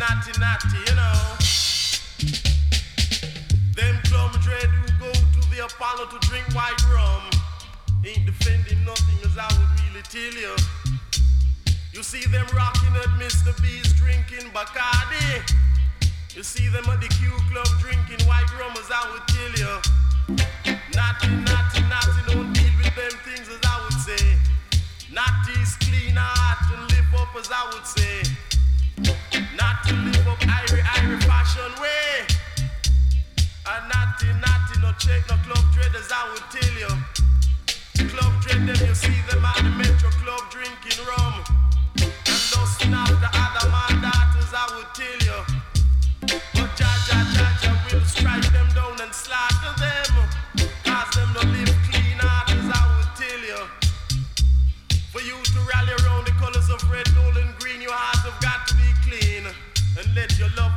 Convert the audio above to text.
natty, you know. Them club dread who go to the Apollo to drink white rum ain't defending nothing, as I would really tell you. You see them rocking at Mr. B's drinking Bacardi. You see them at the Q Club drinking white rum, as I would tell you. Natty, don't deal with them things, as I would say. Natty's clean heart and live up, as I would say. Natty live up Irie fashion way. And natty, no check no club dread, as I would tell you. Club dread them, you see them at the Metro Club drinking rum. And lusting after other man daughters, I would tell you. But Jah will strike them down and slaughter them. Cause them don't live clean heart, as I would tell you. For you to rally around the colors of red, gold and green, your heart have got to be clean. And let your love